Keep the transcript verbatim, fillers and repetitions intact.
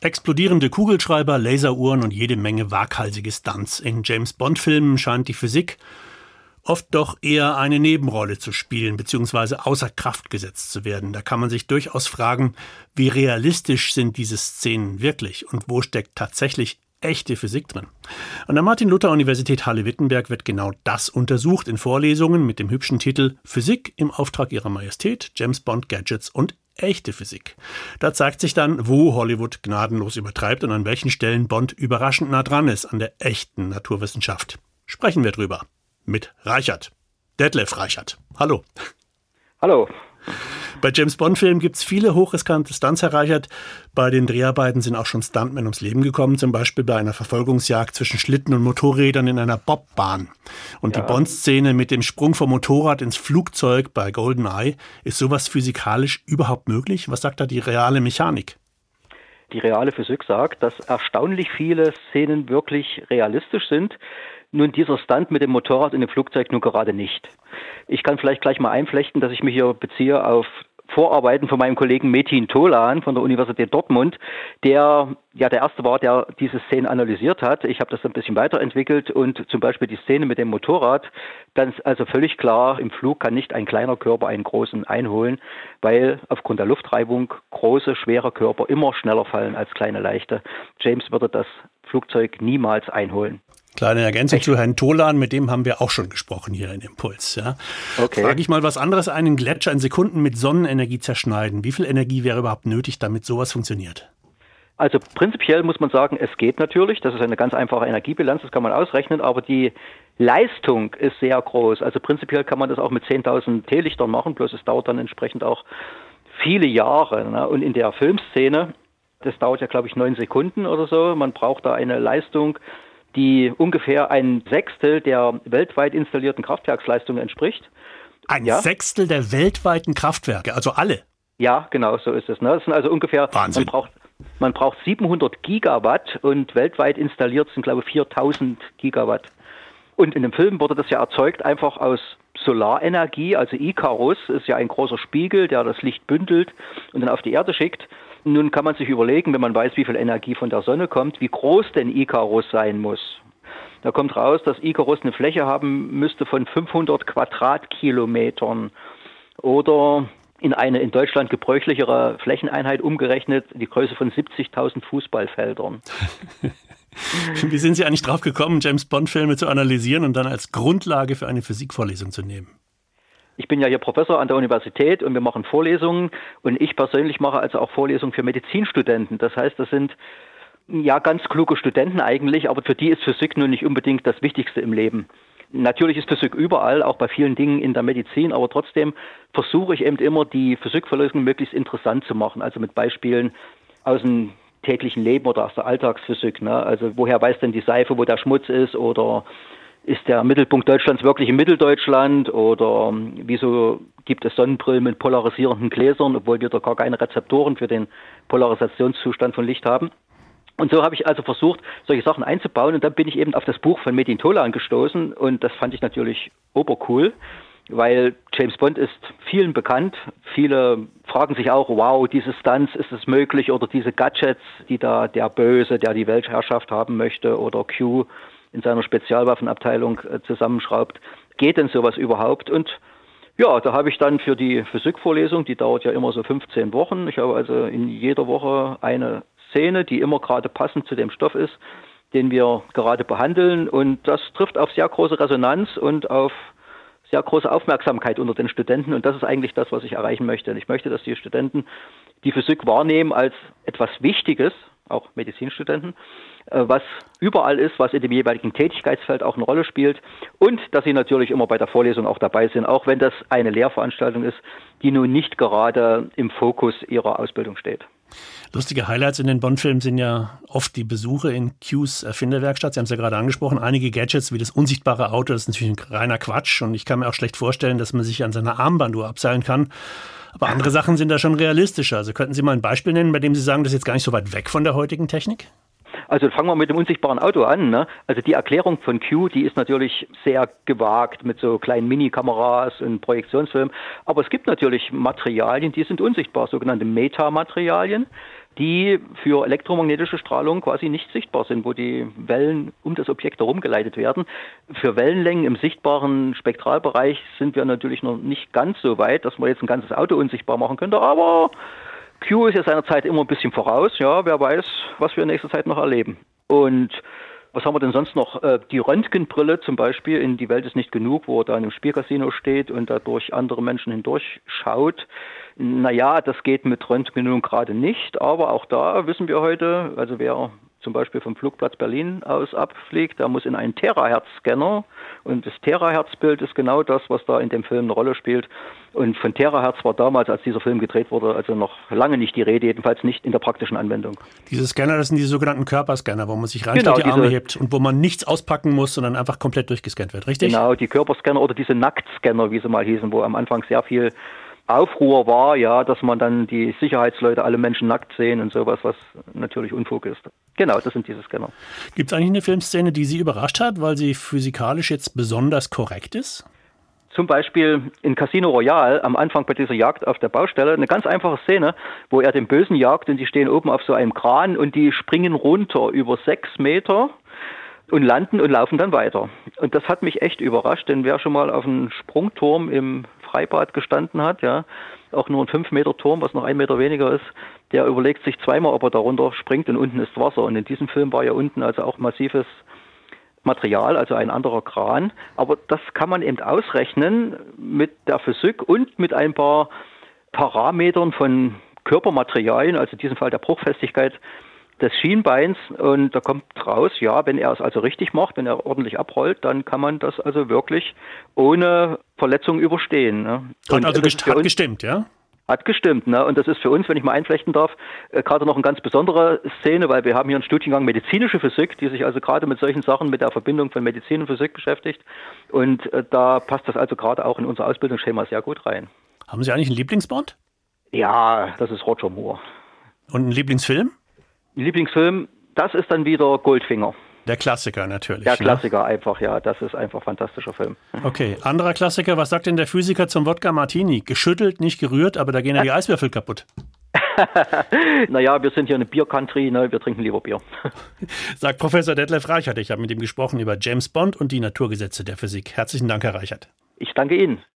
Explodierende Kugelschreiber, Laseruhren und jede Menge waghalsige Stunts. In James-Bond-Filmen scheint die Physik oft doch eher eine Nebenrolle zu spielen bzw. außer Kraft gesetzt zu werden. Da kann man sich durchaus fragen, wie realistisch sind diese Szenen wirklich und wo steckt tatsächlich echte Physik drin. An der Martin-Luther-Universität Halle-Wittenberg wird genau das untersucht in Vorlesungen mit dem hübschen Titel Physik im Auftrag Ihrer Majestät, James Bond Gadgets und echte Physik. Da zeigt sich dann, wo Hollywood gnadenlos übertreibt und an welchen Stellen Bond überraschend nah dran ist an der echten Naturwissenschaft. Sprechen wir drüber mit Reichert. Detlef Reichert. Hallo. Hallo. Bei James-Bond-Filmen gibt es viele hochriskante Stunts, Herr Reichert. Bei den Dreharbeiten sind auch schon Stuntmen ums Leben gekommen, zum Beispiel bei einer Verfolgungsjagd zwischen Schlitten und Motorrädern in einer Bobbahn. Und ja. Die Bond-Szene mit dem Sprung vom Motorrad ins Flugzeug bei GoldenEye, ist sowas physikalisch überhaupt möglich? Was sagt da die reale Mechanik? Die reale Physik sagt, dass erstaunlich viele Szenen wirklich realistisch sind. Nun, dieser Stunt mit dem Motorrad in dem Flugzeug nun gerade nicht. Ich kann vielleicht gleich mal einflechten, dass ich mich hier beziehe auf Vorarbeiten von meinem Kollegen Metin Tolan von der Universität Dortmund, der ja der Erste war, der diese Szene analysiert hat. Ich habe das ein bisschen weiterentwickelt und zum Beispiel die Szene mit dem Motorrad, ganz also völlig klar, im Flug kann nicht ein kleiner Körper einen großen einholen, weil aufgrund der Luftreibung große, schwere Körper immer schneller fallen als kleine, leichte. James würde das Flugzeug niemals einholen. Kleine Ergänzung Echt? zu Herrn Tolan, mit dem haben wir auch schon gesprochen hier in Impuls. Ja. Okay. Frage ich mal was anderes, einen Gletscher in Sekunden mit Sonnenenergie zerschneiden. Wie viel Energie wäre überhaupt nötig, damit sowas funktioniert? Also prinzipiell muss man sagen, es geht natürlich. Das ist eine ganz einfache Energiebilanz, das kann man ausrechnen, aber die Leistung ist sehr groß. Also prinzipiell kann man das auch mit zehntausend Teelichtern machen, bloß es dauert dann entsprechend auch viele Jahre. Ne? Und in der Filmszene, das dauert ja glaube ich neun Sekunden oder so, man braucht da eine Leistung, die ungefähr ein Sechstel der weltweit installierten Kraftwerksleistung entspricht. Ein ja? Sechstel der weltweiten Kraftwerke, also alle? Ja, genau, so ist es. Ne? Das sind also ungefähr, Wahnsinn. man braucht, man braucht siebenhundert Gigawatt und weltweit installiert sind, glaube ich, viertausend Gigawatt. Und in dem Film wurde das ja erzeugt einfach aus Solarenergie, also Icarus ist ja ein großer Spiegel, der das Licht bündelt und dann auf die Erde schickt. Nun kann man sich überlegen, wenn man weiß, wie viel Energie von der Sonne kommt, wie groß denn Icarus sein muss. Da kommt raus, dass Icarus eine Fläche haben müsste von fünfhundert Quadratkilometern oder in eine in Deutschland gebräuchlichere Flächeneinheit umgerechnet die Größe von siebzigtausend Fußballfeldern. Wie sind Sie eigentlich drauf gekommen, James-Bond-Filme zu analysieren und dann als Grundlage für eine Physikvorlesung zu nehmen? Ich bin ja hier Professor an der Universität und wir machen Vorlesungen und ich persönlich mache also auch Vorlesungen für Medizinstudenten. Das heißt, das sind ja ganz kluge Studenten eigentlich, aber für die ist Physik nun nicht unbedingt das Wichtigste im Leben. Natürlich ist Physik überall, auch bei vielen Dingen in der Medizin, aber trotzdem versuche ich eben immer, die Physikvorlesungen möglichst interessant zu machen, also mit Beispielen aus dem täglichen Leben oder aus der Alltagsphysik. Ne? Also woher weiß denn die Seife, wo der Schmutz ist, oder ist der Mittelpunkt Deutschlands wirklich in Mitteldeutschland, oder wieso gibt es Sonnenbrillen mit polarisierenden Gläsern, obwohl wir da gar keine Rezeptoren für den Polarisationszustand von Licht haben. Und so habe ich also versucht, solche Sachen einzubauen, und dann bin ich eben auf das Buch von Metin Tolan gestoßen und das fand ich natürlich obercool, weil James Bond ist vielen bekannt. Viele fragen sich auch, wow, diese Stunts, ist es möglich, oder diese Gadgets, die da der Böse, der die Weltherrschaft haben möchte, oder Q in seiner Spezialwaffenabteilung äh, zusammenschraubt. Geht denn sowas überhaupt? Und ja, da habe ich dann für die Physikvorlesung, die dauert ja immer so fünfzehn Wochen, ich habe also in jeder Woche eine Szene, die immer gerade passend zu dem Stoff ist, den wir gerade behandeln, und das trifft auf sehr große Resonanz und auf sehr große Aufmerksamkeit unter den Studenten, und das ist eigentlich das, was ich erreichen möchte. Ich möchte, dass die Studenten die Physik wahrnehmen als etwas Wichtiges, auch Medizinstudenten, was überall ist, was in dem jeweiligen Tätigkeitsfeld auch eine Rolle spielt, und dass sie natürlich immer bei der Vorlesung auch dabei sind, auch wenn das eine Lehrveranstaltung ist, die nun nicht gerade im Fokus ihrer Ausbildung steht. Lustige Highlights in den Bond-Filmen sind ja oft die Besuche in Qs Erfinderwerkstatt. Sie haben es ja gerade angesprochen. Einige Gadgets wie das unsichtbare Auto, das ist natürlich ein reiner Quatsch. Und ich kann mir auch schlecht vorstellen, dass man sich an seiner Armbanduhr abseilen kann. Aber andere Sachen sind da schon realistischer. Also könnten Sie mal ein Beispiel nennen, bei dem Sie sagen, das ist jetzt gar nicht so weit weg von der heutigen Technik? Also fangen wir mit dem unsichtbaren Auto an. Ne? Also die Erklärung von Q, die ist natürlich sehr gewagt mit so kleinen Minikameras und Projektionsfilmen. Aber es gibt natürlich Materialien, die sind unsichtbar, sogenannte Metamaterialien. die für elektromagnetische Strahlung quasi nicht sichtbar sind, wo die Wellen um das Objekt herum geleitet werden. Für Wellenlängen im sichtbaren Spektralbereich sind wir natürlich noch nicht ganz so weit, dass man jetzt ein ganzes Auto unsichtbar machen könnte, aber Q ist ja seiner Zeit immer ein bisschen voraus. Ja, wer weiß, was wir in nächster Zeit noch erleben. Und was haben wir denn sonst noch? Die Röntgenbrille zum Beispiel in Die Welt ist nicht genug, wo er da in einem Spielcasino steht und da durch andere Menschen hindurchschaut. Naja, das geht mit Röntgen nun gerade nicht, aber auch da wissen wir heute, also wer zum Beispiel vom Flugplatz Berlin aus abfliegt, der muss in einen Terahertz-Scanner und das Terahertz-Bild ist genau das, was da in dem Film eine Rolle spielt. Und von Terahertz war damals, als dieser Film gedreht wurde, also noch lange nicht die Rede, jedenfalls nicht in der praktischen Anwendung. Diese Scanner, das sind die sogenannten Körperscanner, wo man sich reinstellt, genau, die Arme hebt und wo man nichts auspacken muss, sondern einfach komplett durchgescannt wird, richtig? Genau, die Körperscanner oder diese Nacktscanner, wie sie mal hießen, wo am Anfang sehr viel Aufruhr war, ja, dass man dann die Sicherheitsleute alle Menschen nackt sehen und sowas, was natürlich Unfug ist. Genau, das sind diese Scanner. Gibt es eigentlich eine Filmszene, die Sie überrascht hat, weil sie physikalisch jetzt besonders korrekt ist? Zum Beispiel in Casino Royale am Anfang bei dieser Jagd auf der Baustelle, eine ganz einfache Szene, wo er den Bösen jagt und die stehen oben auf so einem Kran und die springen runter über sechs Meter und landen und laufen dann weiter. Und das hat mich echt überrascht, denn wer schon mal auf einem Sprungturm im Freibad gestanden hat, ja, auch nur ein fünf Meter Turm, was noch ein Meter weniger ist, der überlegt sich zweimal, ob er da runter springt und unten ist Wasser. Und in diesem Film war ja unten also auch massives Material, also ein anderer Kran. Aber das kann man eben ausrechnen mit der Physik und mit ein paar Parametern von Körpermaterialien, also in diesem Fall der Bruchfestigkeit des Schienbeins, und da kommt raus, ja, wenn er es also richtig macht, wenn er ordentlich abrollt, dann kann man das also wirklich ohne Verletzung überstehen. Ne? Hat also gest- hat gestimmt, ja? Hat gestimmt, ne? Und das ist für uns, wenn ich mal einflechten darf, äh, gerade noch eine ganz besondere Szene, weil wir haben hier einen Studiengang medizinische Physik, die sich also gerade mit solchen Sachen, mit der Verbindung von Medizin und Physik beschäftigt. Und äh, da passt das also gerade auch in unser Ausbildungsschema sehr gut rein. Haben Sie eigentlich einen Lieblingsbond? Ja, das ist Roger Moore. Und einen Lieblingsfilm? Lieblingsfilm, das ist dann wieder Goldfinger. Der Klassiker natürlich. Der Klassiker ne? einfach, ja. Das ist einfach ein fantastischer Film. Okay, anderer Klassiker. Was sagt denn der Physiker zum Wodka Martini? Geschüttelt, nicht gerührt, aber da gehen ja die Eiswürfel kaputt. Naja, wir sind hier eine Bier-Country, ne? Wir trinken lieber Bier. Sagt Professor Detlef Reichert. Ich habe mit ihm gesprochen über James Bond und die Naturgesetze der Physik. Herzlichen Dank, Herr Reichert. Ich danke Ihnen.